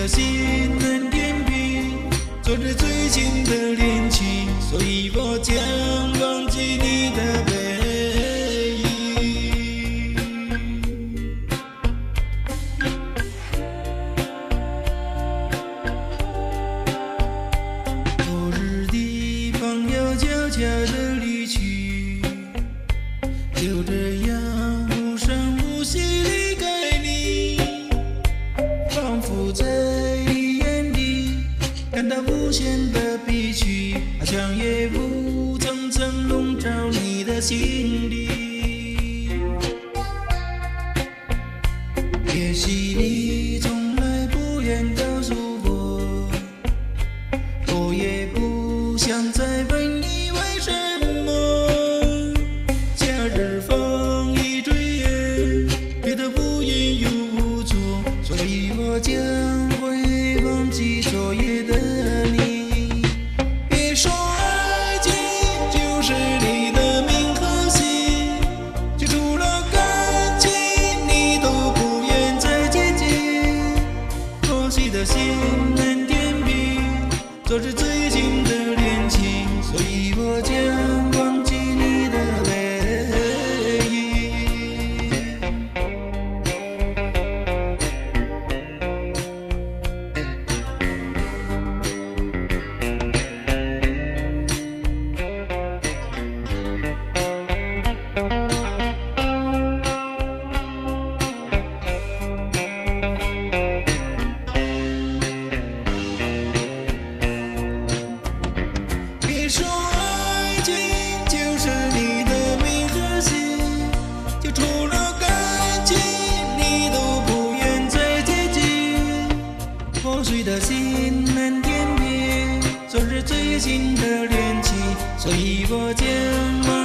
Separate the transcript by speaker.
Speaker 1: 的心很甜蜜，昨日最近的恋情，所以我将忘记你的背影。昨日的朋友悄悄地离去，就这样无声无息离开你，仿佛在你眼里感到无限的憋屈，好像夜雾层层笼罩你的心里。也许你从来不愿告诉我，我也不想再问你为什么。夏日风一吹远，觉得无影又无踪，所以我将会忘记昨夜的你。别说爱情就是你的名和姓，就除了感情你都不愿再接近。过去的心很甜蜜，昨日最近的恋情，所以我将忘记你的背影。别说爱情就是你的名和姓，就除了感情你都不愿再接近。破碎的心很甜蜜，昨日最近的恋情，所以我将忘